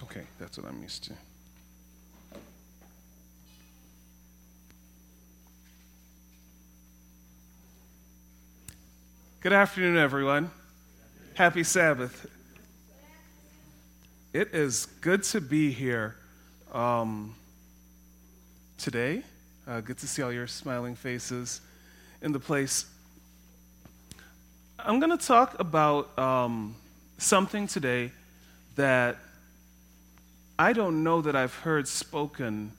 Okay, that's what I'm used to. Good afternoon, everyone. Happy Sabbath. It is good to be here today. Good to see all your smiling faces in the place. I'm going to talk about something today that I don't know that I've heard spoken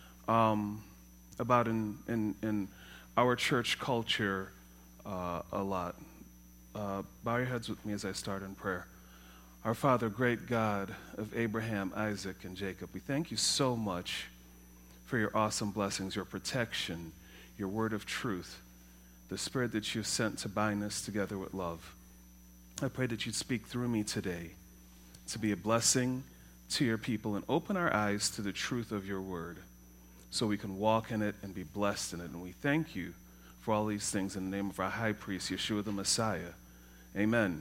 about in our church culture a lot. Bow your heads with me as I start in prayer. Our Father, great God of Abraham, Isaac, and Jacob, we thank you so much for your awesome blessings, your protection, your word of truth, the Spirit that you've sent to bind us together with love. I pray that you'd speak through me today to be a blessing to your people and open our eyes to the truth of your word so we can walk in it and be blessed in it. And we thank you for all these things in the name of our high priest, Yeshua the Messiah. Amen.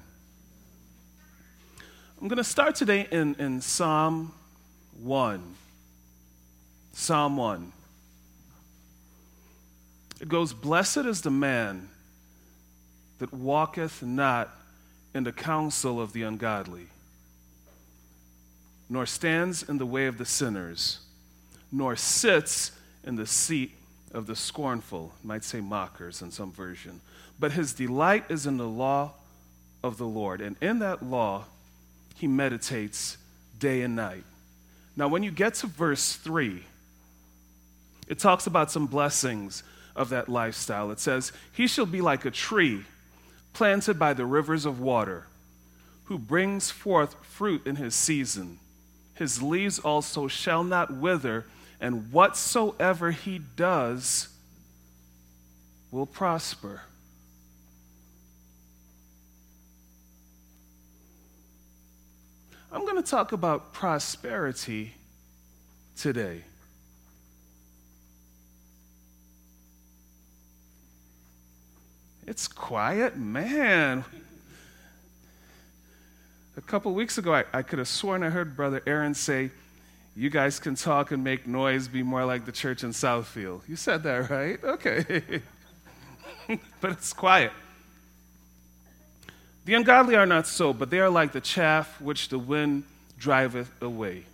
I'm going to start today in Psalm 1. Psalm 1. It goes, "Blessed is the man that walketh not in the counsel of the ungodly, nor stands in the way of the sinners, nor sits in the seat of the scornful," might say mockers in some version. "But his delight is in the law of the Lord, and in that law he meditates day and night." Now, when you get to verse 3, it talks about some blessings of that lifestyle. It says, "He shall be like a tree planted by the rivers of water, who brings forth fruit in his season. His leaves also shall not wither, and whatsoever he does will prosper." I'm going to talk about prosperity today. It's quiet, man. A couple weeks ago, I could have sworn I heard Brother Aaron say, "You guys can talk and make noise, be more like the church in Southfield." You said that, right? Okay. But it's quiet. "The ungodly are not so, but they are like the chaff which the wind driveth away."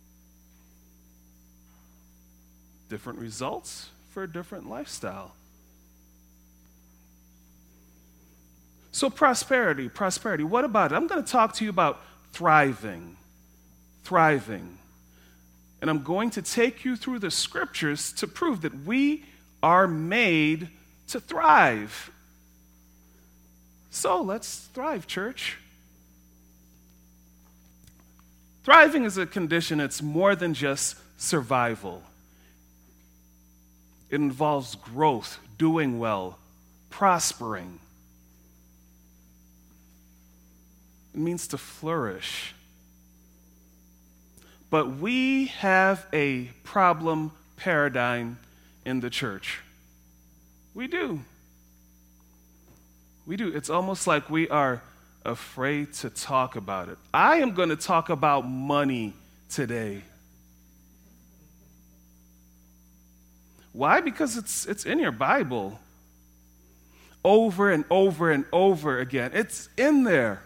Different results for a different lifestyle. So prosperity. What about it? I'm going to talk to you about thriving. And I'm going to take you through the scriptures to prove that we are made to thrive. So let's thrive, church. Thriving is a condition. It's more than just survival. It involves growth, doing well, prospering. It means to flourish. But we have a problem paradigm in the church. We do. It's almost like we are afraid to talk about it. I am going to talk about money today. Why? Because it's in your Bible. Over and over and over again. It's in there.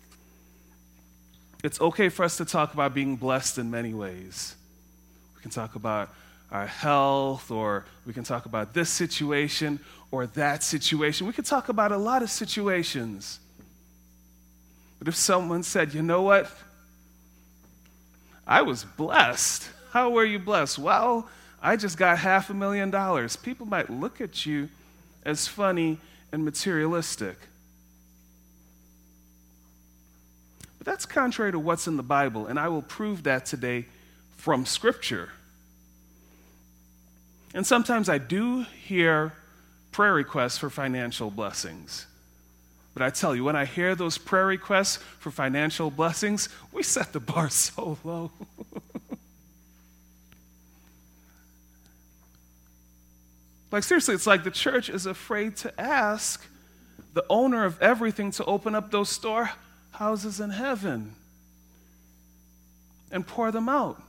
It's okay for us to talk about being blessed in many ways. We can talk about our health, or we can talk about this situation or that situation. We could talk about a lot of situations. But if someone said, "You know what? I was blessed." How were you blessed? "Well, I just got $500,000. People might look at you as funny and materialistic. But that's contrary to what's in the Bible, and I will prove that today from Scripture. And sometimes I do hear prayer requests for financial blessings. But I tell you, when I hear those prayer requests for financial blessings, we set the bar so low. Like, seriously, it's like the church is afraid to ask the owner of everything to open up those storehouses in heaven. and pour them out.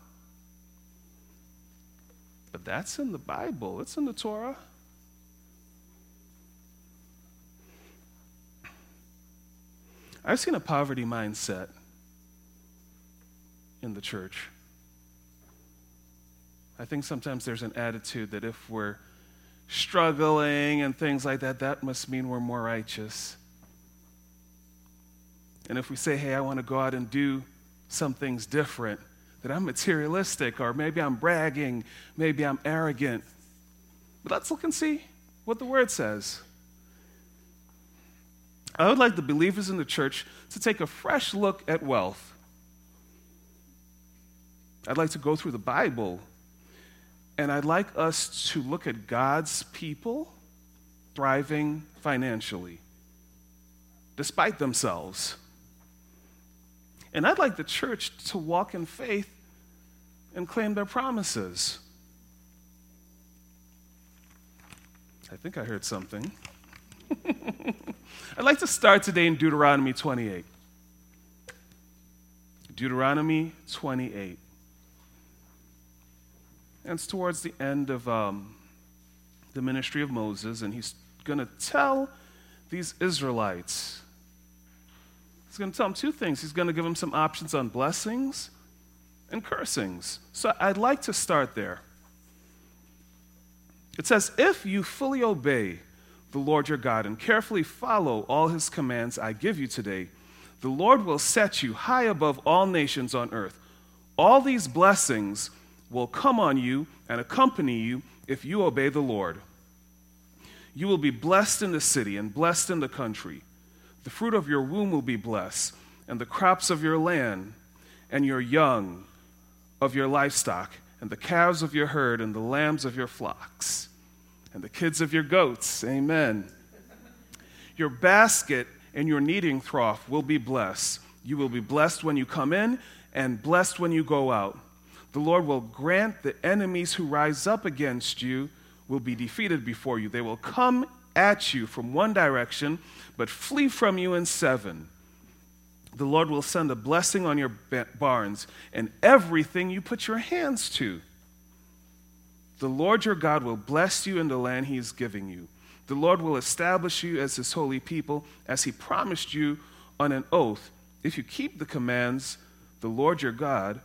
But that's in the Bible. It's in the Torah. I've seen a poverty mindset in the church. I think sometimes there's an attitude that if we're struggling and things like that, that must mean we're more righteous. And if we say, hey, I want to go out and do some things different, that I'm materialistic, or maybe I'm bragging, maybe I'm arrogant. But let's look and see what the Word says. I would like the believers in the church to take a fresh look at wealth. I'd like to go through the Bible, and I'd like us to look at God's people thriving financially, despite themselves. And I'd like the church to walk in faith and claim their promises. I think I heard something. I'd like to start today in Deuteronomy 28. Deuteronomy 28. And it's towards the end of the ministry of Moses, and he's going to tell these Israelites. He's going to tell them two things. He's going to give them some options on blessings and cursings. So I'd like to start there. It says, if you fully obey the Lord your God and carefully follow all his commands I give you today, the Lord will set you high above all nations on earth. All these blessings will come on you and accompany you if you obey the Lord. You will be blessed in the city and blessed in the country. The fruit of your womb will be blessed, and the crops of your land, and your young of your livestock, and the calves of your herd, and the lambs of your flocks, and the kids of your goats. Amen. Your basket and your kneading trough will be blessed. You will be blessed when you come in, and blessed when you go out. The Lord will grant the enemies who rise up against you will be defeated before you. They will come at you from one direction, but flee from you in seven. The Lord will send a blessing on your barns and everything you put your hands to. The Lord your God will bless you in the land he is giving you. The Lord will establish you as his holy people, as he promised you on an oath, if you keep the commands the Lord your God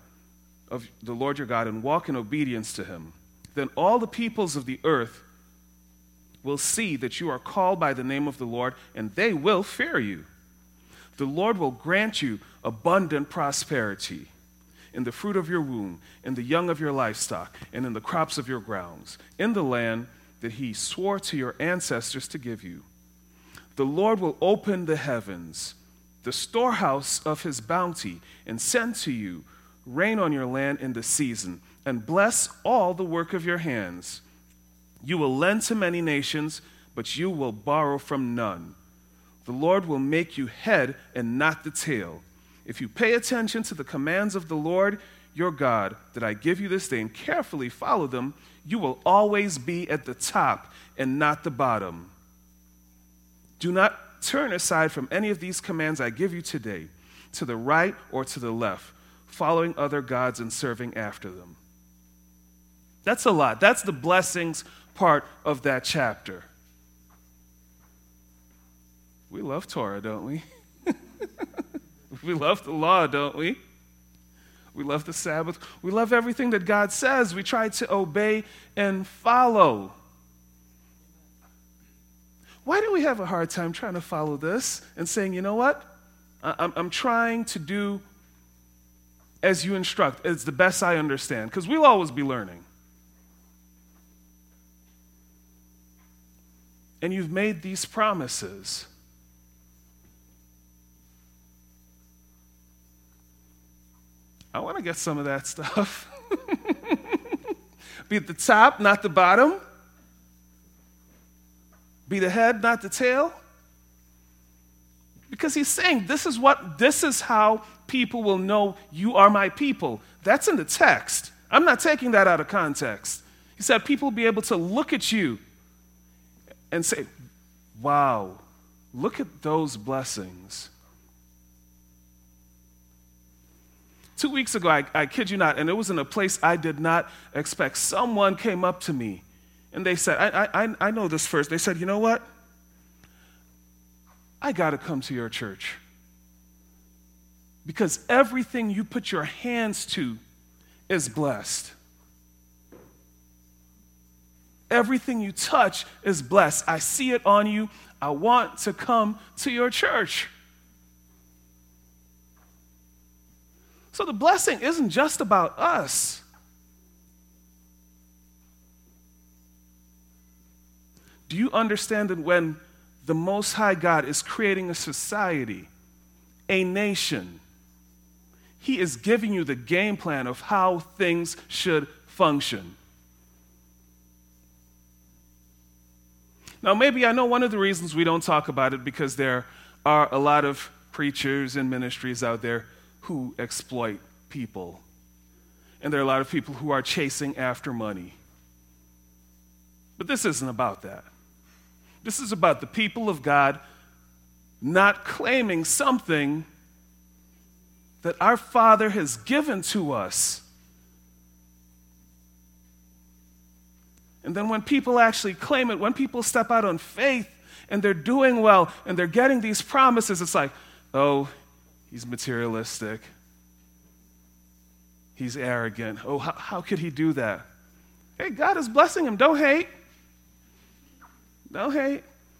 and walk in obedience to him. Then all the peoples of the earth will see that you are called by the name of the Lord, and they will fear you. The Lord will grant you abundant prosperity in the fruit of your womb, in the young of your livestock, and in the crops of your grounds, in the land that he swore to your ancestors to give you. The Lord will open the heavens, the storehouse of his bounty, and send to you rain on your land in the season, and bless all the work of your hands. You will lend to many nations, but you will borrow from none. The Lord will make you head and not the tail. If you pay attention to the commands of the Lord your God that I give you this day and carefully follow them, you will always be at the top and not the bottom. Do not turn aside from any of these commands I give you today, to the right or to the left, following other gods and serving after them. That's a lot. That's the blessings part of that chapter. We love Torah, don't we? We love the law, don't we? We love the Sabbath. We love everything that God says. We try to obey and follow. Why do we have a hard time trying to follow this and saying, you know what? I'm trying to do as you instruct. It's the best I understand. Because we'll always be learning. And you've made these promises. I want to get some of that stuff. Be at the top, not the bottom. Be the head, not the tail. Because he's saying this is how people will know you are my people. That's in the text. I'm not taking that out of context. He said people will be able to look at you and say, wow, look at those blessings. 2 weeks ago, I kid you not, and it was in a place I did not expect. Someone came up to me, and they said, I know this first. They said, you know what? I got to come to your church. Because everything you put your hands to is blessed. Everything you touch is blessed. I see it on you. I want to come to your church. So the blessing isn't just about us. Do you understand that when the Most High God is creating a society, a nation, He is giving you the game plan of how things should function? Now, maybe I know one of the reasons we don't talk about it because there are a lot of preachers and ministries out there who exploit people. And there are a lot of people who are chasing after money. But this isn't about that. This is about the people of God not claiming something that our Father has given to us. And then when people actually claim it, when people step out on faith and they're doing well and they're getting these promises, it's like, oh, he's materialistic. He's arrogant. Oh, how could he do that? Hey, God is blessing him. Don't hate. Don't hate.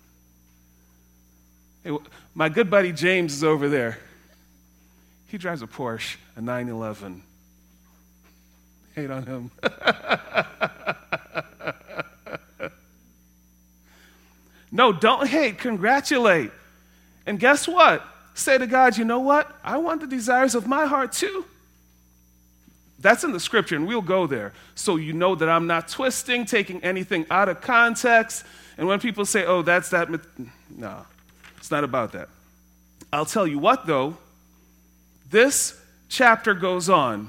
Hey, my good buddy James is over there. He drives a Porsche, a 911. Hate on him. No, don't hate. Congratulate. And guess what? Say to God, you know what? I want the desires of my heart too. That's in the scripture, and we'll go there. So you know that I'm not twisting, taking anything out of context. And when people say, oh, that's that, no, it's not about that. I'll tell you what, though. This chapter goes on.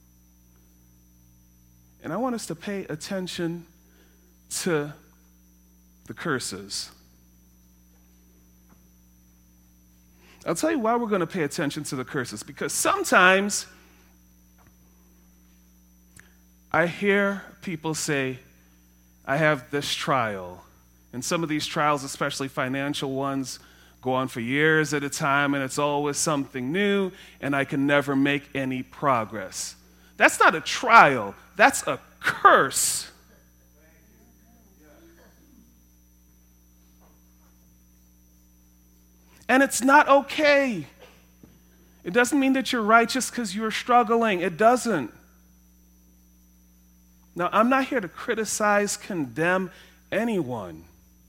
And I want us to pay attention to the curses. I'll tell you why we're going to pay attention to the curses. Because sometimes I hear people say, I have this trial. And some of these trials, especially financial ones, go on for years at a time, and it's always something new, and I can never make any progress. That's not a trial. That's a curse. And it's not okay. It doesn't mean that you're righteous because you're struggling. It doesn't. Now, I'm not here to criticize, condemn anyone.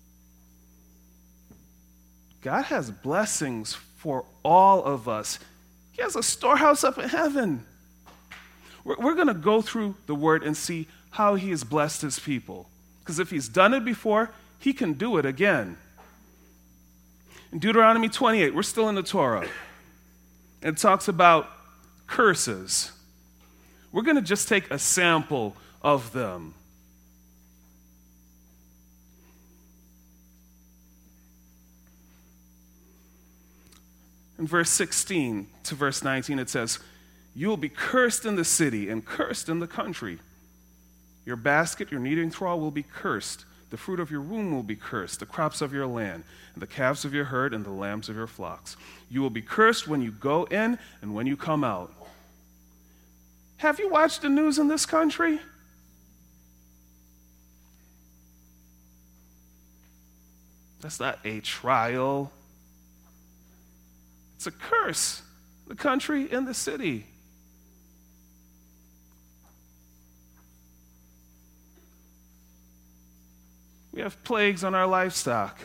God has blessings for all of us. He has a storehouse up in heaven. We're going to go through the Word and see how He has blessed His people. Because if He's done it before, He can do it again. In Deuteronomy 28, we're still in the Torah. It talks about curses. We're going to just take a sample of them. In verse 16 to verse 19, it says, you will be cursed in the city and cursed in the country. Your basket, your kneading trough will be cursed. The fruit of your womb will be cursed, the crops of your land, and the calves of your herd, and the lambs of your flocks. You will be cursed when you go in and when you come out. Have you watched the news in this country? That's not a trial. It's a curse. The country and the city. We have plagues on our livestock.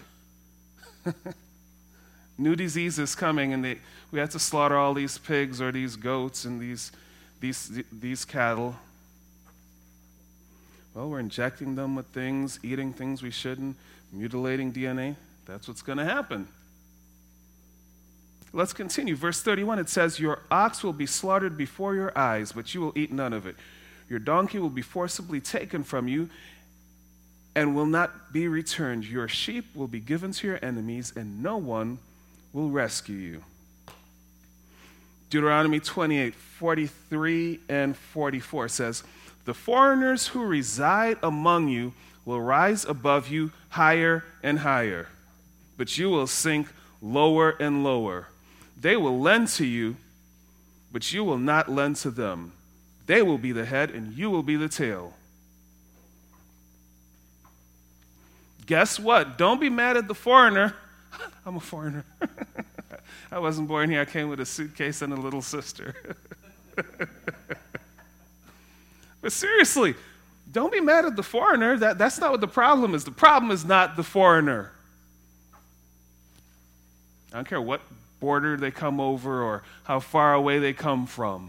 New diseases coming, and we have to slaughter all these pigs or these goats and these cattle. Well, we're injecting them with things, eating things we shouldn't, mutilating DNA. That's what's going to happen. Let's continue. Verse 31, it says, your ox will be slaughtered before your eyes, but you will eat none of it. Your donkey will be forcibly taken from you and will not be returned. Your sheep will be given to your enemies, and no one will rescue you. Deuteronomy 28:43 and 44 says, "The foreigners who reside among you will rise above you higher and higher, but you will sink lower and lower. They will lend to you, but you will not lend to them. They will be the head, and you will be the tail." Guess what? Don't be mad at the foreigner. I'm a foreigner. I wasn't born here. I came with a suitcase and a little sister. But seriously, don't be mad at the foreigner. That's not what the problem is. The problem is not the foreigner. I don't care what border they come over or how far away they come from.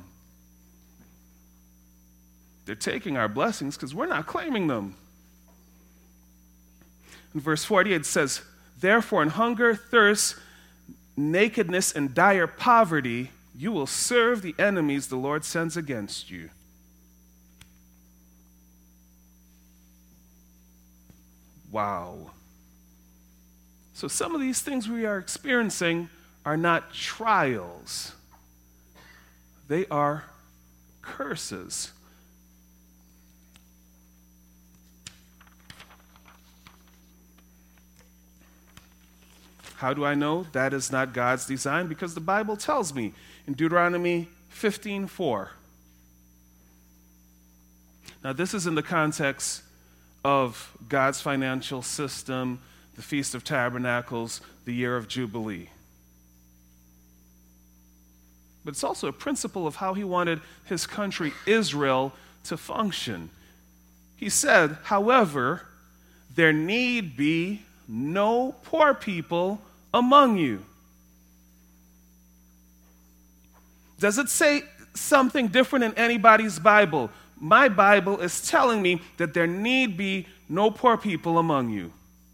They're taking our blessings because we're not claiming them. In verse 48 it says, "Therefore in hunger, thirst, nakedness, and dire poverty, you will serve the enemies the Lord sends against you." Wow. So some of these things we are experiencing are not trials. They are curses. How do I know that is not God's design? Because the Bible tells me in Deuteronomy 15:4. Now, this is in the context of God's financial system, the Feast of Tabernacles, the year of Jubilee. But it's also a principle of how he wanted his country, Israel, to function. He said, "However, there need be no poor people among you." Does it say something different in anybody's Bible? My Bible is telling me that there need be no poor people among you.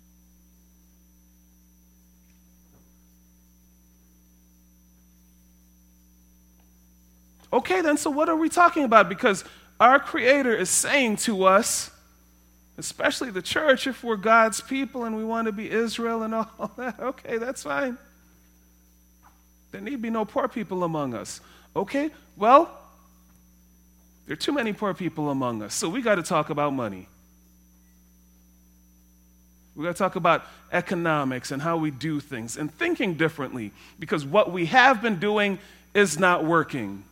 Okay, then, so what are we talking about? Because our Creator is saying to us, especially the church, if we're God's people and we want to be Israel and all that, okay, that's fine. There need be no poor people among us. Okay, well, there are too many poor people among us, so we got to talk about money. We got to talk about economics and how we do things and thinking differently, because what we have been doing is not working.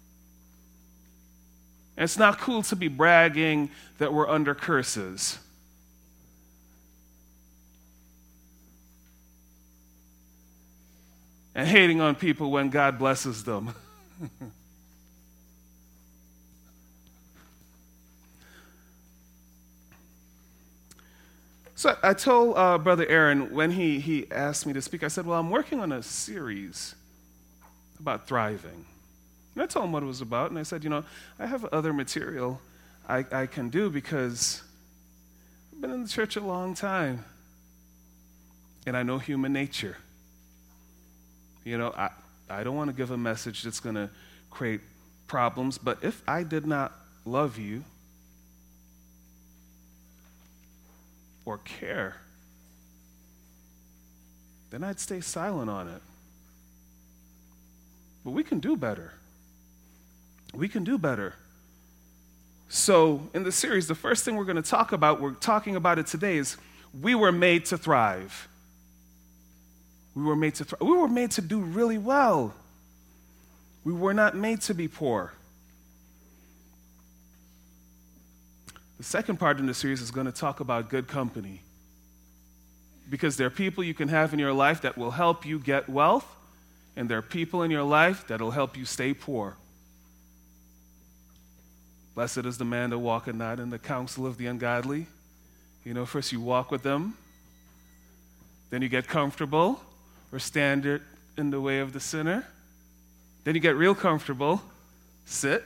And it's not cool to be bragging that we're under curses. And hating on people when God blesses them. So I told Brother Aaron when he asked me to speak, I said, well, I'm working on a series about thriving. And I told him what it was about, and I said, I have other material I can do because I've been in the church a long time, and I know human nature. I don't want to give a message that's going to create problems, but if I did not love you or care, then I'd stay silent on it. But we can do better. We can do better. So in the series, the first thing we're going to talk about, we're talking about it today, is we were made to thrive. We were made to thrive. We were made to do really well. We were not made to be poor. The second part in the series is going to talk about good company. Because there are people you can have in your life that will help you get wealth, and there are people in your life that will help you stay poor. Blessed is the man that walketh not in the counsel of the ungodly. First you walk with them, then you get comfortable or stand in the way of the sinner. Then you get real comfortable, sit.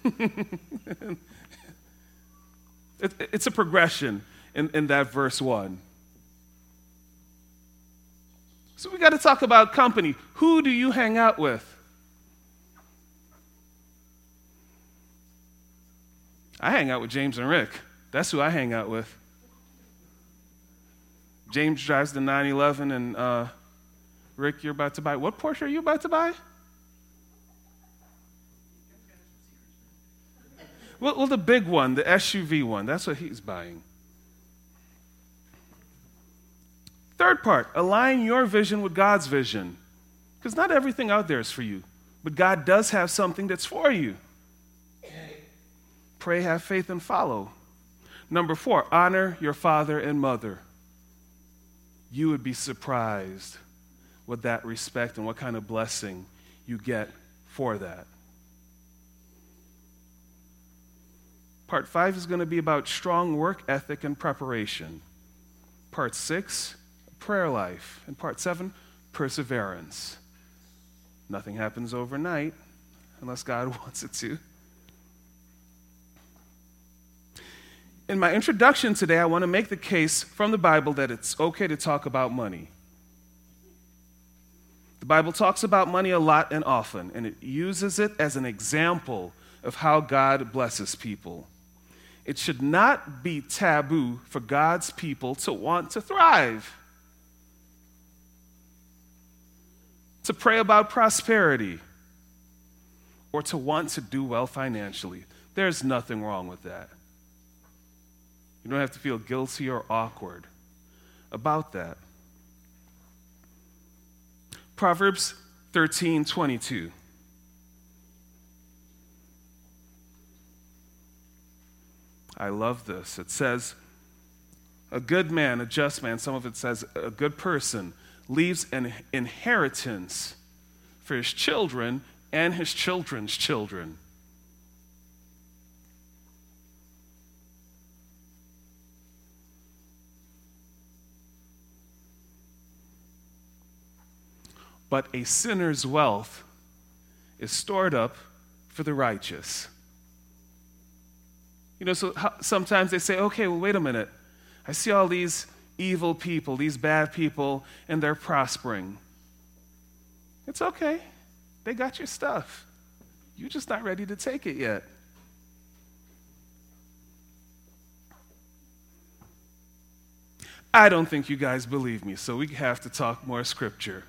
It's a progression in that verse 1. So we got to talk about company. Who do you hang out with? I hang out with James and Rick. That's who I hang out with. James drives the 911, and Rick, you're about to buy. What Porsche are you about to buy? Well, the big one, the SUV one, that's what he's buying. Third part, align your vision with God's vision. Because not everything out there is for you, but God does have something that's for you. Pray, have faith, and follow. Number 4, honor your father and mother. You would be surprised with that respect and what kind of blessing you get for that. Part 5 is going to be about strong work ethic and preparation. Part 6, prayer life. And part 7, perseverance. Nothing happens overnight unless God wants it to. In my introduction today, I want to make the case from the Bible that it's okay to talk about money. The Bible talks about money a lot and often, and it uses it as an example of how God blesses people. It should not be taboo for God's people to want to thrive, to pray about prosperity, or to want to do well financially. There's nothing wrong with that. You don't have to feel guilty or awkward about that. Proverbs 13:22. I love this. It says, a good man, a just man, some of it says a good person, leaves an inheritance for his children and his children's children. But a sinner's wealth is stored up for the righteous. You know, so sometimes they say, okay, well, wait a minute. I see all these evil people, these bad people, and they're prospering. It's okay. They got your stuff. You're just not ready to take it yet. I don't think you guys believe me, so we have to talk more scripture.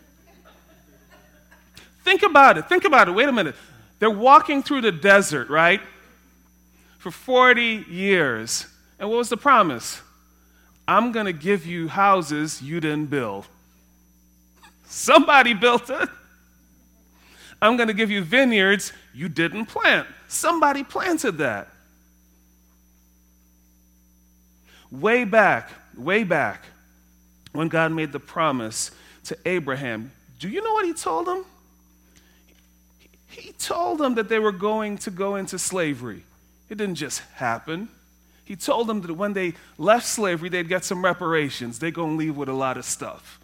Think about it. Wait a minute. They're walking through the desert, right? For 40 years. And what was the promise? I'm going to give you houses you didn't build. Somebody built it. I'm going to give you vineyards you didn't plant. Somebody planted that. Way back, when God made the promise to Abraham, do you know what he told him? He told them that they were going to go into slavery. It didn't just happen. He told them that when they left slavery, they'd get some reparations. They're going to leave with a lot of stuff.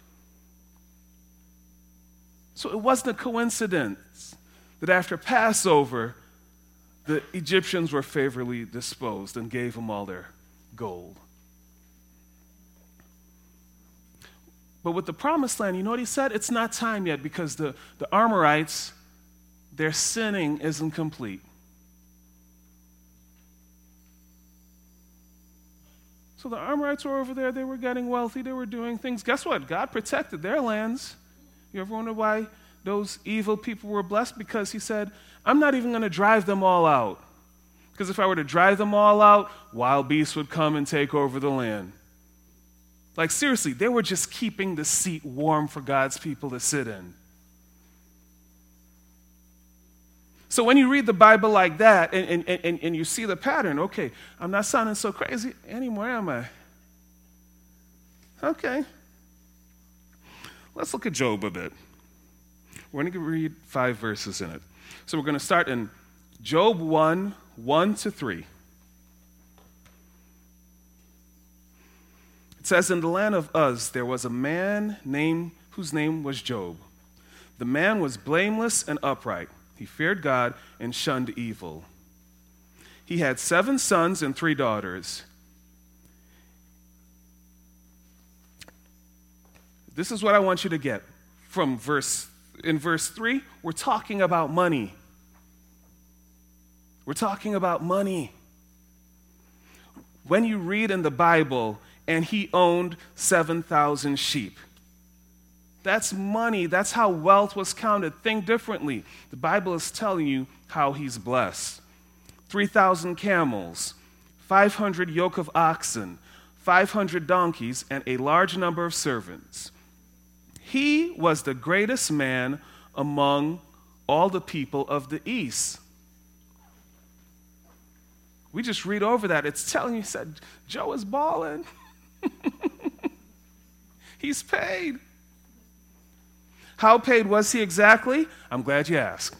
So it wasn't a coincidence that after Passover, the Egyptians were favorably disposed and gave them all their gold. But with the Promised Land, you know what he said? It's not time yet because the Amorites, their sinning isn't complete. So the Amorites were over there. They were getting wealthy. They were doing things. Guess what? God protected their lands. You ever wonder why those evil people were blessed? Because he said, I'm not even going to drive them all out. Because if I were to drive them all out, wild beasts would come and take over the land. Like seriously, they were just keeping the seat warm for God's people to sit in. So when you read the Bible like that and you see the pattern, okay, I'm not sounding so crazy anymore, am I? Okay. Let's look at Job a bit. We're going to read 5 verses in it. So we're going to start in Job 1:1-3. It says, in the land of Uz, there was a man whose name was Job. The man was blameless and upright. He feared God and shunned evil. He had 7 sons and 3 daughters. This is what I want you to get from in verse 3, we're talking about money. We're talking about money. When you read in the Bible, and he owned 7,000 sheep. That's money. That's how wealth was counted. Think differently. The Bible is telling you how he's blessed. 3,000 camels, 500 yoke of oxen, 500 donkeys, and a large number of servants. He was the greatest man among all the people of the east. We just read over that. It's telling you, said, Joe is balling. He's paid. How paid was he exactly? I'm glad you asked.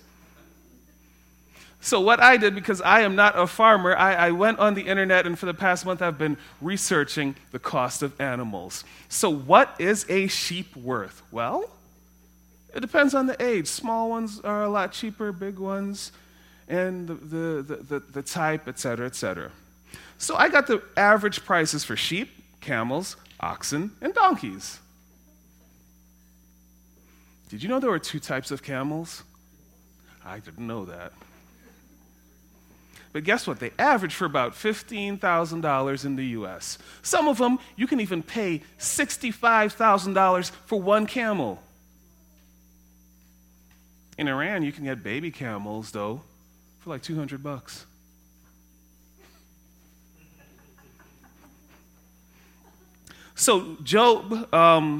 So what I did, because I am not a farmer, I went on the internet, and for the past month I've been researching the cost of animals. So what is a sheep worth? Well, it depends on the age. Small ones are a lot cheaper, big ones, and the type, et cetera, et cetera. So I got the average prices for sheep, camels, oxen, and donkeys. Did you know there were 2 types of camels? I didn't know that. But guess what? They average for about $15,000 in the U.S. Some of them, you can even pay $65,000 for one camel. In Iran, you can get baby camels, though, for like $200. So Job,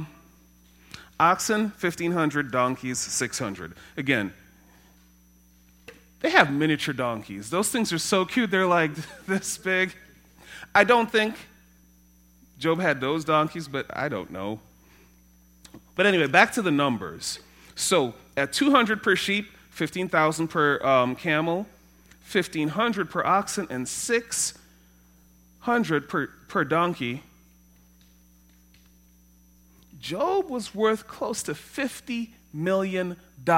oxen, 1,500, donkeys, 600. Again, they have miniature donkeys. Those things are so cute. They're like this big. I don't think Job had those donkeys, but I don't know. But anyway, back to the numbers. So at 200 per sheep, 15,000 per camel, 1,500 per oxen, and 600 per donkey, Job was worth close to $50 million.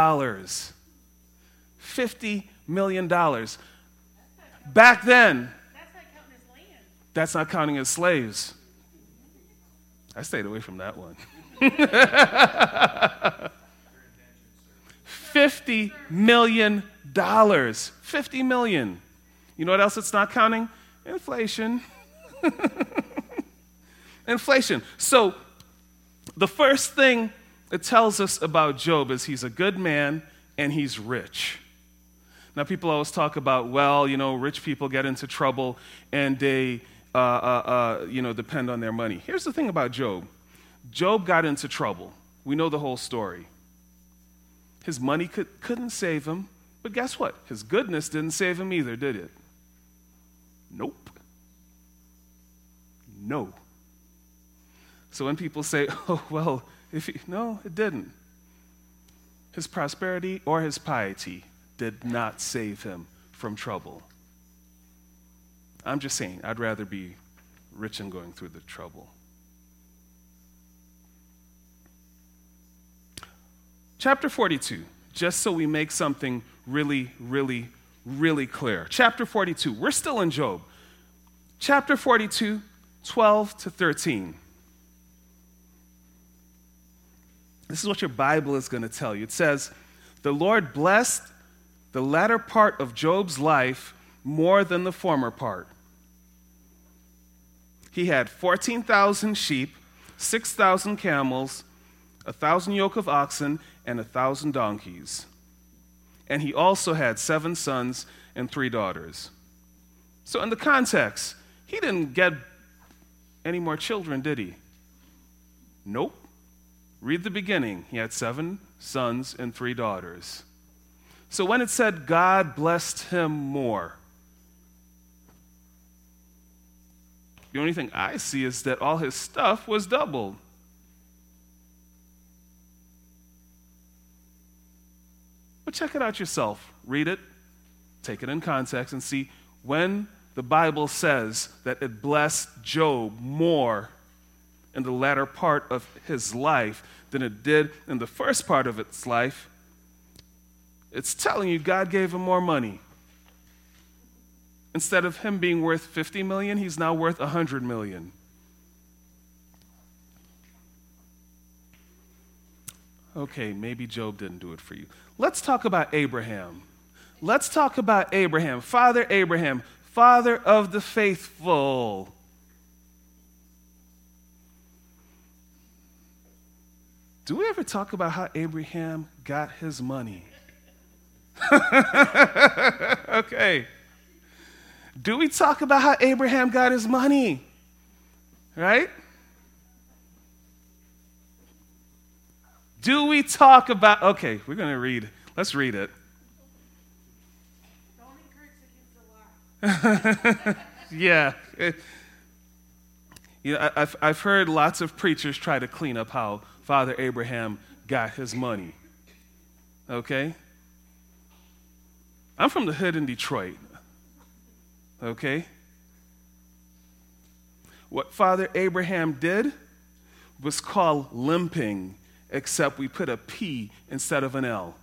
$50 million. Back then, that's not counting his slaves. I stayed away from that one. $50 million. $50 million. You know what else it's not counting? Inflation. Inflation. So, the first thing it tells us about Job is he's a good man and he's rich. Now, people always talk about, well, rich people get into trouble and they, depend on their money. Here's the thing about Job. Job got into trouble. We know the whole story. His money couldn't save him, but guess what? His goodness didn't save him either, did it? Nope. No. So when people say, oh, well, no, it didn't. His prosperity or his piety did not save him from trouble. I'm just saying, I'd rather be rich and going through the trouble. Chapter 42, just so we make something really, really, really clear. Chapter 42, we're still in Job. Chapter 42, 12 to 13. This is what your Bible is going to tell you. It says, the Lord blessed the latter part of Job's life more than the former part. He had 14,000 sheep, 6,000 camels, 1,000 yoke of oxen, and 1,000 donkeys. And he also had 7 sons and 3 daughters. So in the context, he didn't get any more children, did he? Nope. Read the beginning. He had 7 sons and 3 daughters. So when it said God blessed him more, the only thing I see is that all his stuff was doubled. But check it out yourself. Read it, take it in context, and see when the Bible says that it blessed Job more in the latter part of his life than it did in the first part of its life. It's telling you God gave him more money. Instead of him being worth 50 million, he's now worth 100 million. Okay, maybe Job didn't do it for you. Let's talk about Abraham. Let's talk about Abraham, Father of the faithful. Do we ever talk about how Abraham got his money? Okay. Do we talk about how Abraham got his money? Right? Do we talk about, okay, we're going to read. Let's read it. Don't encourage against the lie. Yeah. I've heard lots of preachers try to clean up how Father Abraham got his money. Okay? I'm from the hood in Detroit. Okay? What Father Abraham did was called limping, except we put a P instead of an L.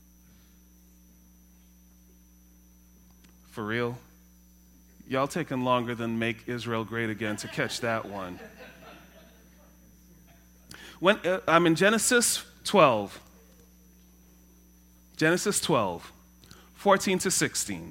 For real? Y'all taking longer than Make Israel Great Again to catch that one. I'm in Genesis 12. Genesis 12, 14 to 16.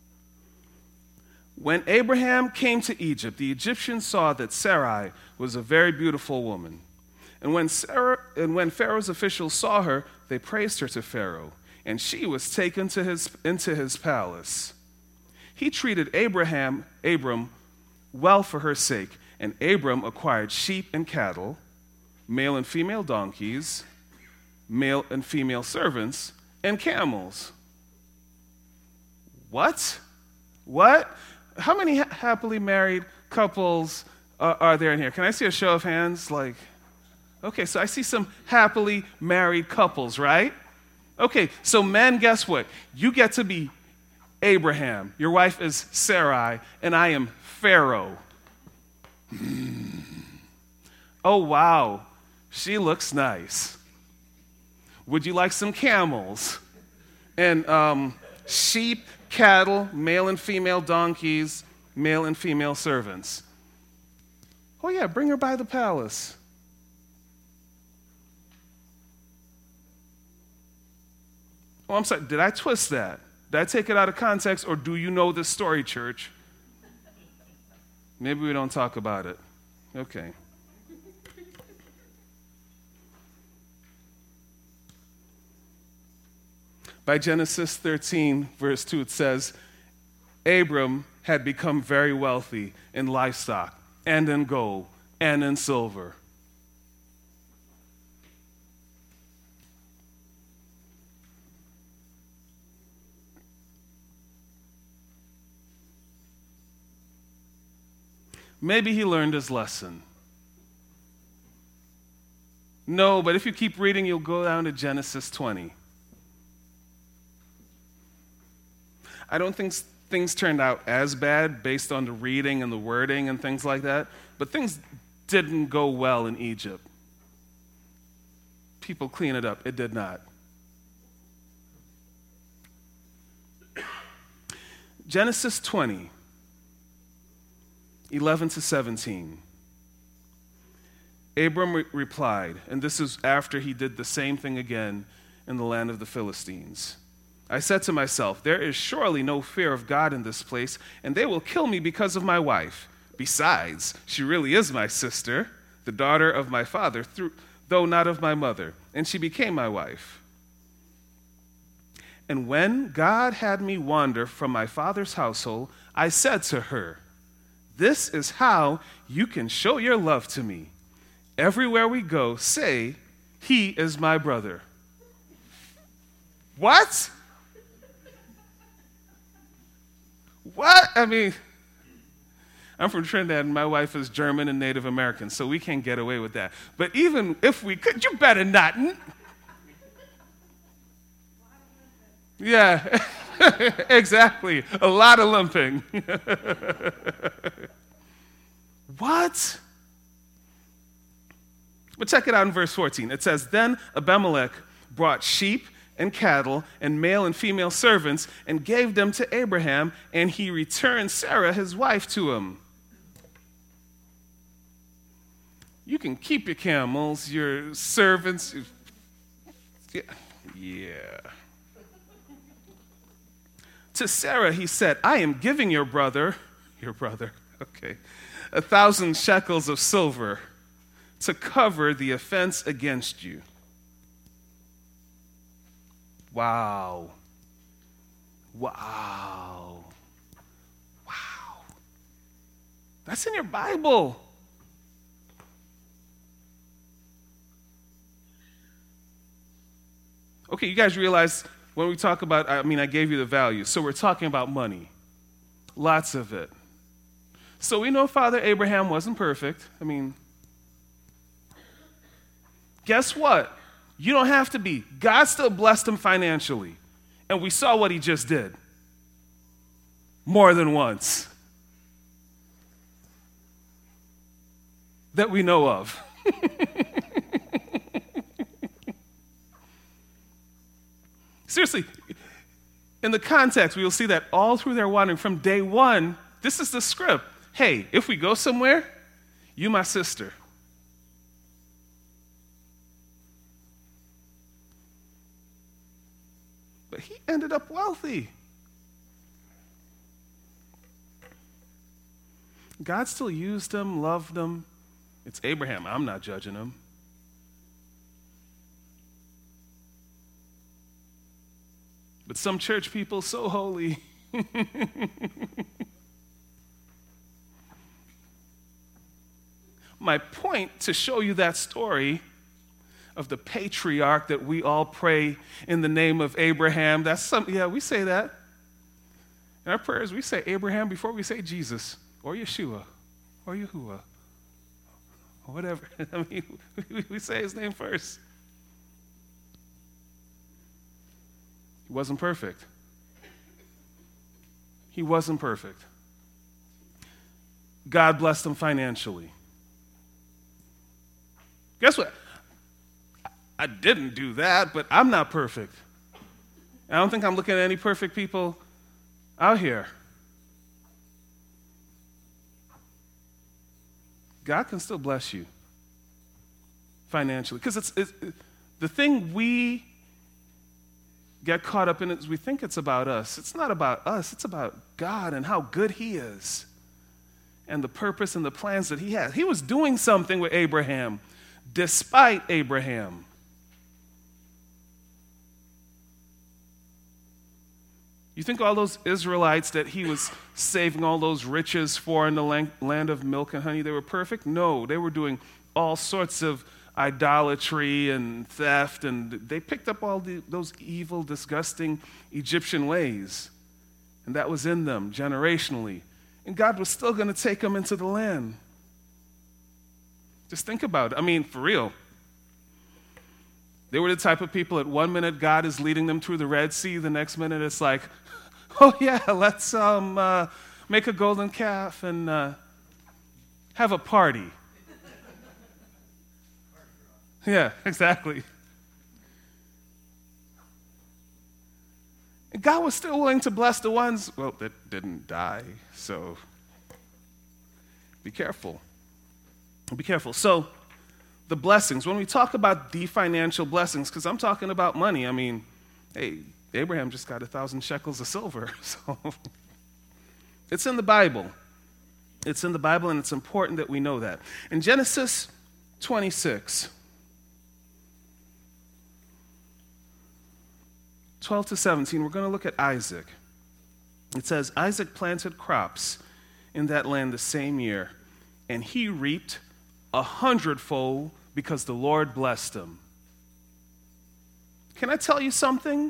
When Abraham came to Egypt, the Egyptians saw that Sarai was a very beautiful woman. And when Pharaoh's officials saw her, they praised her to Pharaoh, and she was taken into his palace. He treated Abram well for her sake, and Abram acquired sheep and cattle, male and female donkeys, male and female servants, and camels. What? How many happily married couples are there in here? Can I see a show of hands? Okay, so I see some happily married couples, right? Okay, so men, guess what? You get to be Abraham. Your wife is Sarai, and I am Pharaoh. Oh, wow. She looks nice. Would you like some camels? And sheep, cattle, male and female donkeys, male and female servants. Oh, yeah, bring her by the palace. Oh, I'm sorry, did I twist that? Did I take it out of context, or do you know this story, church? Maybe we don't talk about it. Okay. By Genesis 13, verse 2, it says, Abram had become very wealthy in livestock and in gold and in silver. Maybe he learned his lesson. No, but if you keep reading, you'll go down to Genesis 20. I don't think things turned out as bad based on the reading and the wording and things like that, but things didn't go well in Egypt. People clean it up. It did not. Genesis 20, 11 to 17. Abram replied, and this is after he did the same thing again in the land of the Philistines. I said to myself, there is surely no fear of God in this place, and they will kill me because of my wife. Besides, she really is my sister, the daughter of my father, though not of my mother, and she became my wife. And when God had me wander from my father's household, I said to her, this is how you can show your love to me. Everywhere we go, say, he is my brother. What? What? I mean, I'm from Trinidad, and my wife is German and Native American, so we can't get away with that. But even if we could, you better not. Yeah, exactly. A lot of limping. What? But check it out in verse 14. It says, then Abimelech brought sheep and cattle and male and female servants and gave them to Abraham, and he returned Sarah, his wife, to him. You can keep your camels, your servants. Yeah. To Sarah he said, I am giving your brother, okay, 1,000 shekels of silver to cover the offense against you. Wow. Wow. Wow. That's in your Bible. Okay, you guys realize when we talk about, I gave you the value. So we're talking about money. Lots of it. So we know Father Abraham wasn't perfect. Guess what? You don't have to be. God still blessed him financially. And we saw what he just did. More than once. That we know of. Seriously, in the context, we will see that all through their wandering from day one, this is the script. Hey, if we go somewhere, you my sister. But he ended up wealthy. God still used him, loved him. It's Abraham. I'm not judging him. But some church people, so holy. My point to show you that story of the patriarch that we all pray in the name of Abraham, we say that. In our prayers, we say Abraham before we say Jesus or Yeshua or Yahuwah or whatever. We say his name first. He wasn't perfect. He wasn't perfect. God blessed him financially. Guess what? I didn't do that, but I'm not perfect. I don't think I'm looking at any perfect people out here. God can still bless you financially. Because it's the thing we get caught up in is we think it's about us. It's not about us. It's about God and how good he is and the purpose and the plans that he has. He was doing something with Abraham despite Abraham. You think all those Israelites that he was saving all those riches for in the land of milk and honey, they were perfect? No, they were doing all sorts of idolatry and theft, and they picked up all those evil, disgusting Egyptian ways. And that was in them generationally. And God was still going to take them into the land. Just think about it. For real. They were the type of people at 1 minute God is leading them through the Red Sea, the next minute it's like, oh yeah, let's make a golden calf and have a party. Yeah, exactly. And God was still willing to bless the ones, that didn't die, so be careful. Be careful. So, the blessings, when we talk about the financial blessings, because I'm talking about money, hey, Abraham just got 1,000 shekels of silver, so it's in the Bible. It's in the Bible, and it's important that we know that. In Genesis 26, 12 to 17, we're going to look at Isaac. It says, Isaac planted crops in that land the same year, and he reaped 100-fold because the Lord blessed him. Can I tell you something?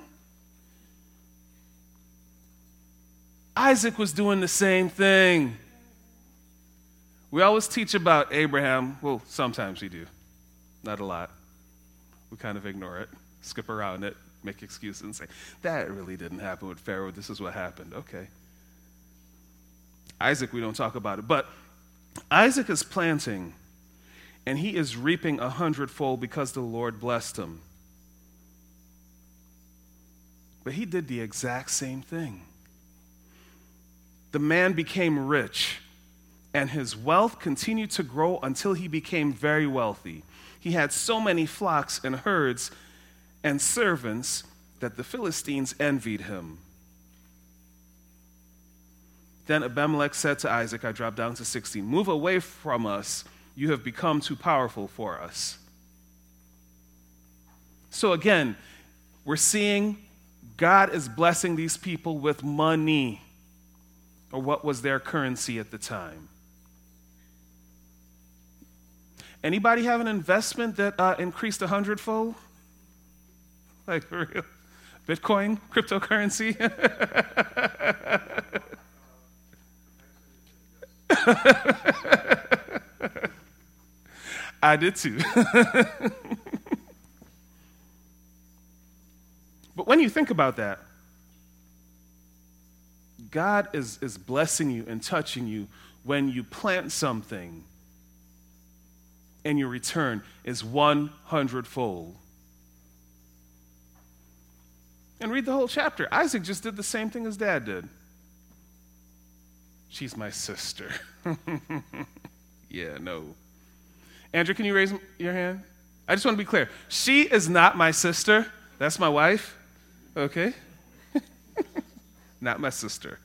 Isaac was doing the same thing. We always teach about Abraham. Well, sometimes we do. Not a lot. We kind of ignore it, skip around it, make excuses and say, that really didn't happen with Pharaoh. This is what happened. Okay. Isaac, we don't talk about it. But Isaac is planting, and he is reaping 100-fold because the Lord blessed him. But he did the exact same thing. The man became rich, and his wealth continued to grow until he became very wealthy. He had so many flocks and herds and servants that the Philistines envied him. Then Abimelech said to Isaac, I drop down to 16, move away from us. You have become too powerful for us. So again, we're seeing God is blessing these people with money, or what was their currency at the time. Anybody have an investment that increased 100-fold? Like, for real? Bitcoin, cryptocurrency? I did too. But when you think about that, God is blessing you and touching you when you plant something and your return is 100-fold. And read the whole chapter. Isaac just did the same thing as Dad did. She's my sister. Yeah, no. Andrew, can you raise your hand? I just want to be clear. She is not my sister. That's my wife. Okay? Not my sister.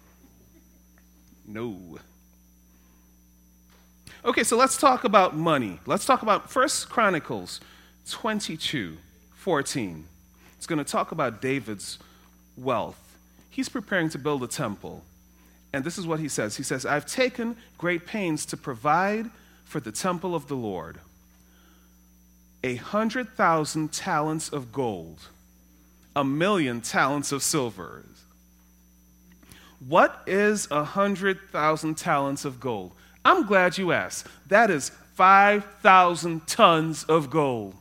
No. Okay, so let's talk about money. Let's talk about 1 Chronicles 22:14. It's going to talk about David's wealth. He's preparing to build a temple. And this is what he says. He says, I've taken great pains to provide for the temple of the Lord 100,000 talents of gold, 1,000,000 talents of silver. What is 100,000 talents of gold? I'm glad you asked. That is 5,000 tons of gold.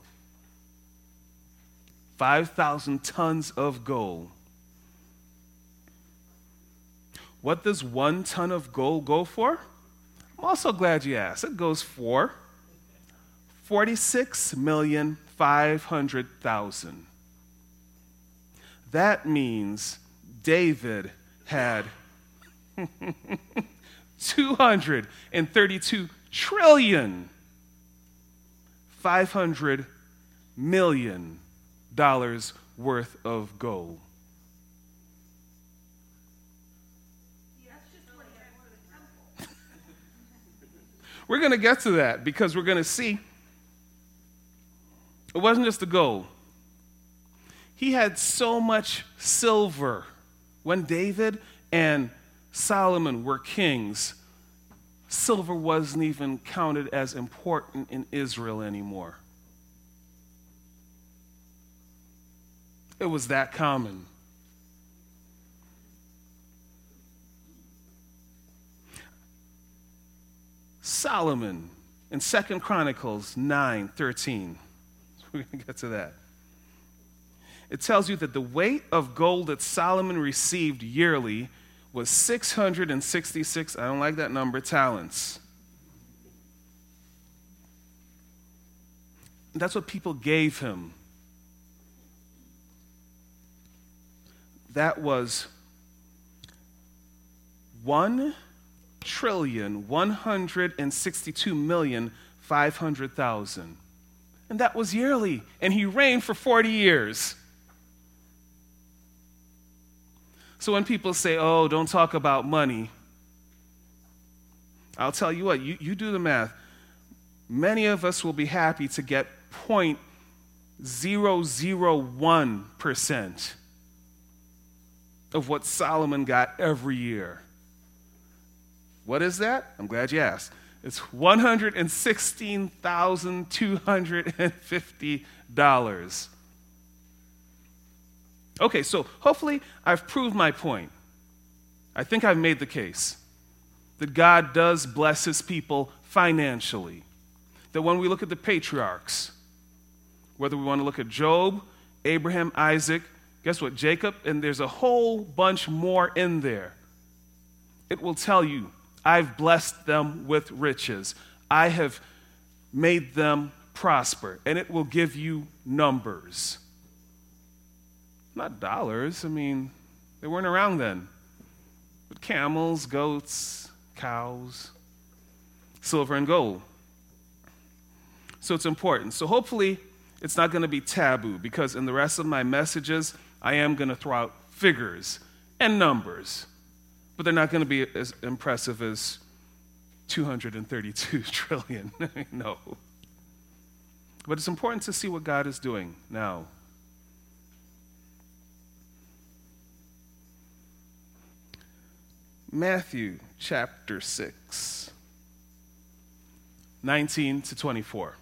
5,000 tons of gold. What does 1 ton of gold go for? I'm also glad you asked. It goes for 46,500,000. That means David had 232 trillion, $500 million worth of gold. We're going to get to that because we're going to see it wasn't just the gold. He had so much silver. When David and Solomon were kings, silver wasn't even counted as important in Israel anymore. It was that common. Solomon in 2 Chronicles 9:13. We're going to get to that. It tells you that the weight of gold that Solomon received yearly was 666, I don't like that number, talents. That's what people gave him. That was 1,162,500,000. And that was yearly. And he reigned for 40 years. So when people say, oh, don't talk about money, I'll tell you what, you do the math. Many of us will be happy to get 0.001% of what Solomon got every year. What is that? I'm glad you asked. It's $116,250. Okay, so hopefully I've proved my point. I think I've made the case that God does bless his people financially. That when we look at the patriarchs, whether we want to look at Job, Abraham, Isaac, guess what, Jacob, and there's a whole bunch more in there. It will tell you, I've blessed them with riches. I have made them prosper, and it will give you numbers. Not dollars. I mean, they weren't around then. But camels, goats, cows, silver and gold. So it's important. So hopefully it's not going to be taboo, because in the rest of my messages, I am going to throw out figures and numbers. But they're not going to be as impressive as 232 trillion. No. But it's important to see what God is doing now. Matthew chapter 6. 19 to 24.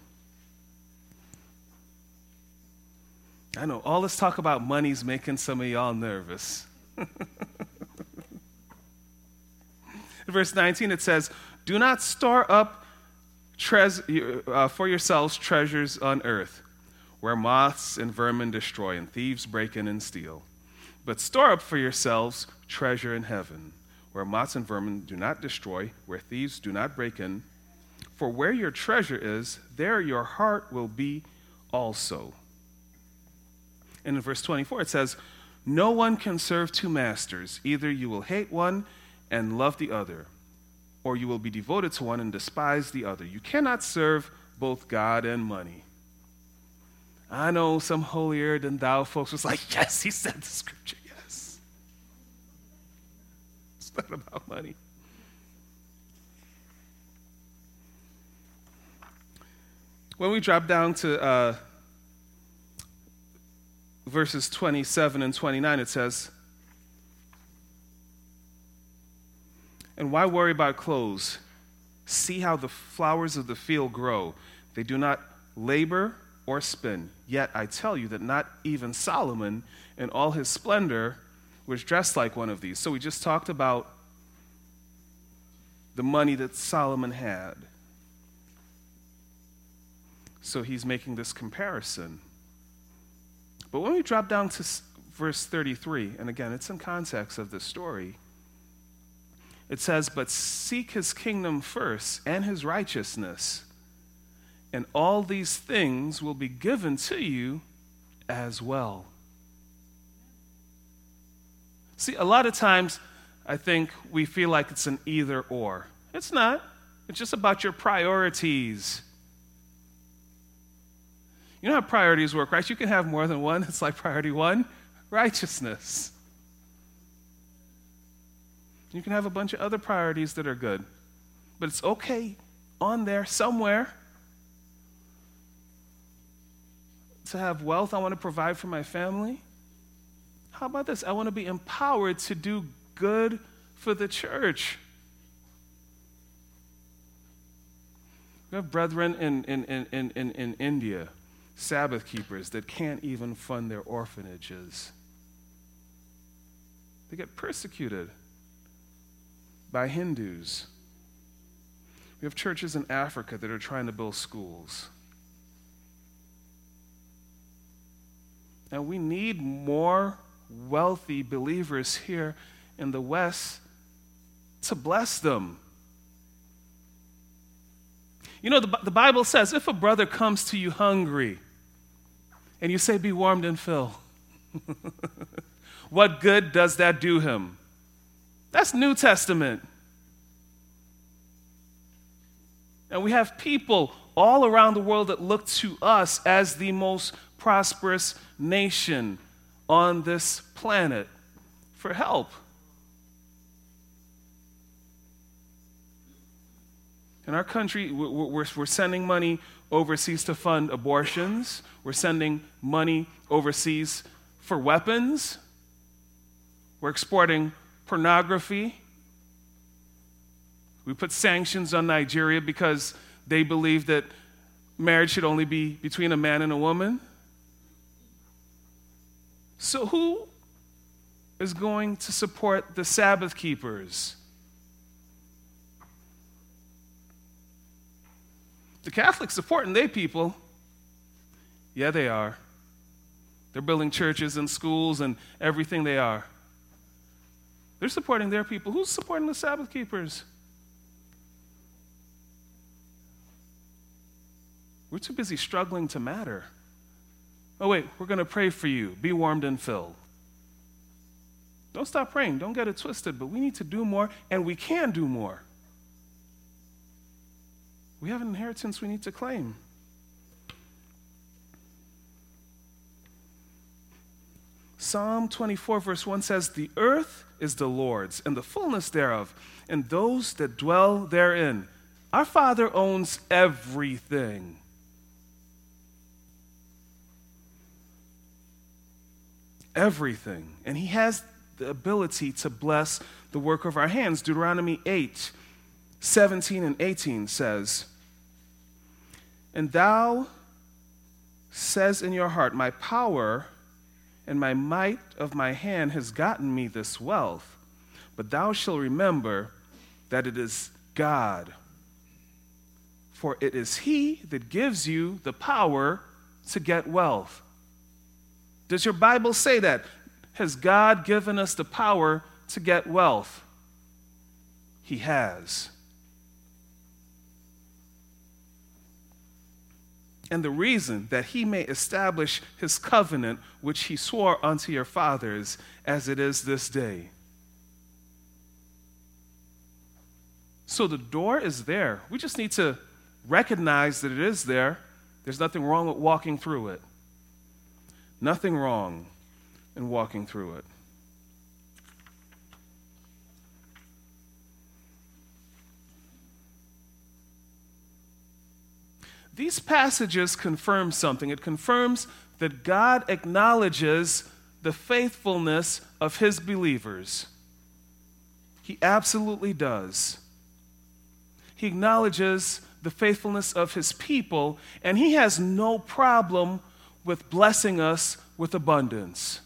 I know all this talk about money's making some of y'all nervous. In verse 19 it says, "Do not store up for yourselves treasures on earth, where moths and vermin destroy and thieves break in and steal. But store up for yourselves treasure in heaven, where moths and vermin do not destroy, where thieves do not break in. For where your treasure is, there your heart will be also." And in verse 24 it says, "No one can serve two masters. Either you will hate one and love the other, or you will be devoted to one and despise the other. You cannot serve both God and money." I know some holier than thou folks was like, yes, he said the scripture, yes. It's not about money. When we drop down to verses 27 and 29, it says, "And why worry about clothes? See how the flowers of the field grow. They do not labor or spin. Yet I tell you that not even Solomon in all his splendor was dressed like one of these." So we just talked about the money that Solomon had. So he's making this comparison. But when we drop down to verse 33, and again, it's in context of this story, it says, "But seek his kingdom first and his righteousness, and all these things will be given to you as well." See, a lot of times I think we feel like it's an either or. It's not. It's just about your priorities. You know how priorities work, right? You can have more than one. It's like priority one, righteousness. You can have a bunch of other priorities that are good. But it's okay on there somewhere to have wealth. I want to provide for my family. How about this? I want to be empowered to do good for the church. We have brethren in India, Sabbath keepers, that can't even fund their orphanages. They get persecuted by Hindus. We have churches in Africa that are trying to build schools. And we need more wealthy believers here in the West to bless them. You know, the Bible says, if a brother comes to you hungry, and you say, "Be warmed and fill," what good does that do him? That's New Testament. And we have people all around the world that look to us as the most prosperous nation on this planet for help. In our country, we're sending money overseas to fund abortions. We're sending money overseas for weapons. We're exporting pornography. We put sanctions on Nigeria because they believe that marriage should only be between a man and a woman. So who is going to support the Sabbath keepers? The Catholics supporting their people. Yeah, they are. They're building churches and schools and everything they are. They're supporting their people. Who's supporting the Sabbath keepers? We're too busy struggling to matter. Oh, wait, we're going to pray for you. Be warmed and filled. Don't stop praying. Don't get it twisted, but we need to do more, and we can do more. We have an inheritance we need to claim. Psalm 24, verse 1 says, "The earth is the Lord's, and the fullness thereof, and those that dwell therein." Our Father owns everything. Everything. And he has the ability to bless the work of our hands. Deuteronomy 8, 17 and 18 says, And thou says in your heart, my power and my might of my hand has gotten me this wealth. But thou shalt remember that it is God. For it is he that gives you the power to get wealth. Does your Bible say that? Has God given us the power to get wealth? He has. And the reason that he may establish his covenant, which he swore unto your fathers, as it is this day. So the door is there. We just need to recognize that it is there. There's nothing wrong with walking through it. Nothing wrong in walking through it. These passages confirm something. It confirms that God acknowledges the faithfulness of his believers. He absolutely does. He acknowledges the faithfulness of his people, and he has no problem with blessing us with abundance.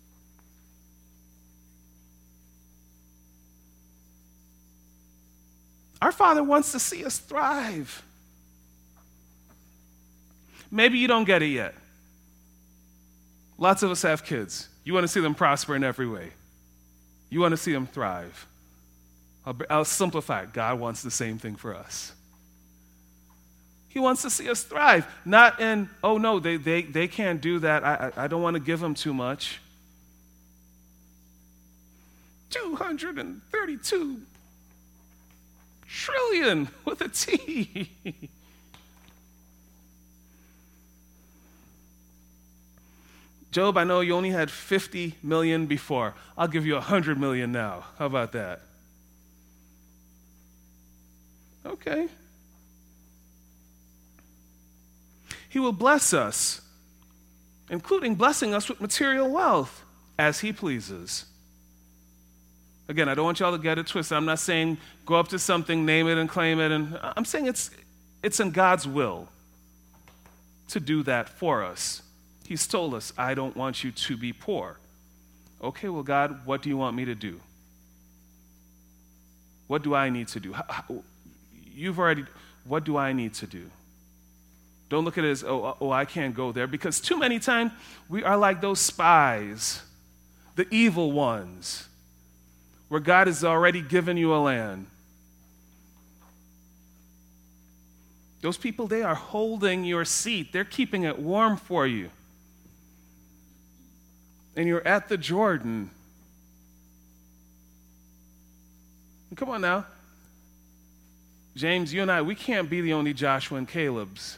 Our Father wants to see us thrive. Maybe you don't get it yet. Lots of us have kids. You want to see them prosper in every way. You want to see them thrive. I'll simplify it. God wants the same thing for us. He wants to see us thrive. Not in, oh no, they can't do that. I don't want to give them too much. 232 trillion with a T. Job, I know you only had 50 million before. I'll give you 100 million now. How about that? Okay. He will bless us, including blessing us with material wealth as he pleases. Again, I don't want y'all to get it twisted. I'm not saying go up to something, name it, and claim it. And I'm saying it's in God's will to do that for us. He's told us, I don't want you to be poor. Okay, well, God, what do you want me to do? What do I need to do? What do I need to do? Don't look at it as, I can't go there, because too many times we are like those spies, the evil ones, where God has already given you a land. Those people, they are holding your seat. They're keeping it warm for you. And you're at the Jordan. Come on now. James, you and I, we can't be the only Joshua and Caleb's.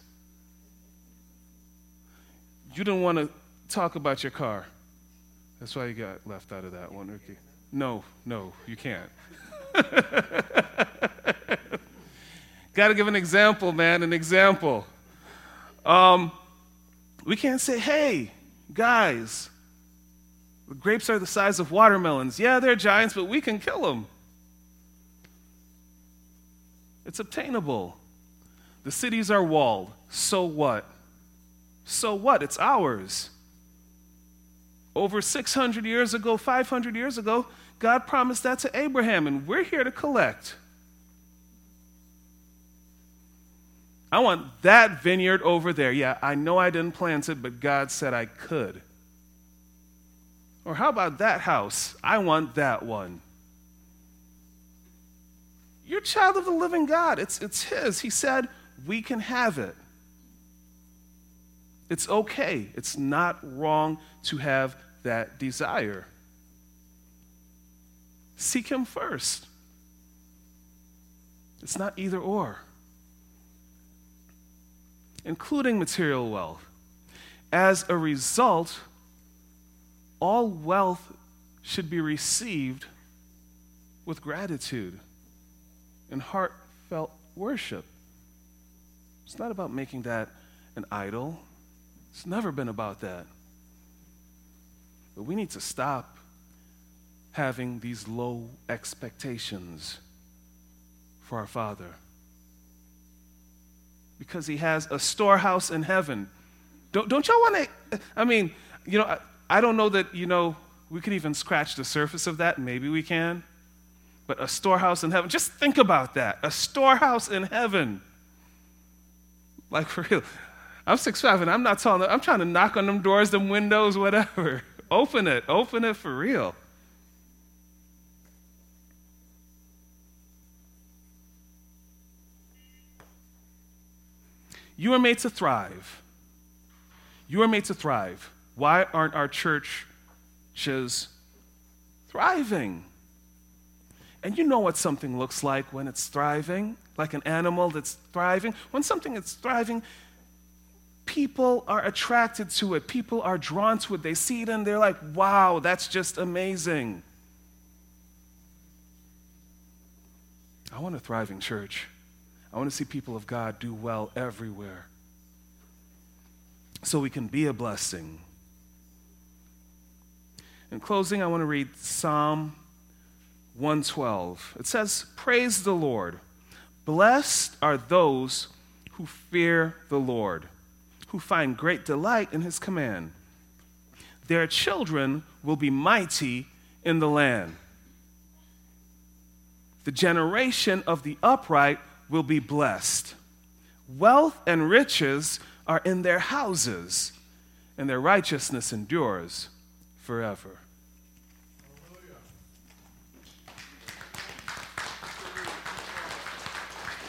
You didn't want to talk about your car. That's why you got left out of that one, Ricky. No, you can't. Got to give an example, man, an example. We can't say, hey, guys, the grapes are the size of watermelons. Yeah, they're giants, but we can kill them. It's obtainable. The cities are walled. So what? So what? It's ours. Over 600 years ago, 500 years ago, God promised that to Abraham, and we're here to collect. I want that vineyard over there. Yeah, I know I didn't plant it, but God said I could. Or how about that house? I want that one. You're a child of the living God. It's his. He said we can have it. It's okay. It's not wrong to have that desire. Seek him first. It's not either or. Including material wealth. As a result, all wealth should be received with gratitude and heartfelt worship. It's not about making that an idol. It's never been about that. But we need to stop having these low expectations for our Father. Because he has a storehouse in heaven. Don't y'all want to, I don't know that, we could even scratch the surface of that. Maybe we can. But a storehouse in heaven, just think about that. A storehouse in heaven. Like, for real. I'm 6'5", and I'm trying to knock on them doors, them windows, whatever. Open it for real. You are made to thrive. You are made to thrive. Why aren't our churches thriving? And you know what something looks like when it's thriving, like an animal that's thriving. When something is thriving, people are attracted to it. People are drawn to it. They see it and they're like, wow, that's just amazing. I want a thriving church. I want to see people of God do well everywhere so we can be a blessing. In closing, I want to read Psalm 112. It says, "Praise the Lord. Blessed are those who fear the Lord, who find great delight in his command. Their children will be mighty in the land. The generation of the upright will be blessed. Wealth and riches are in their houses, and their righteousness endures forever."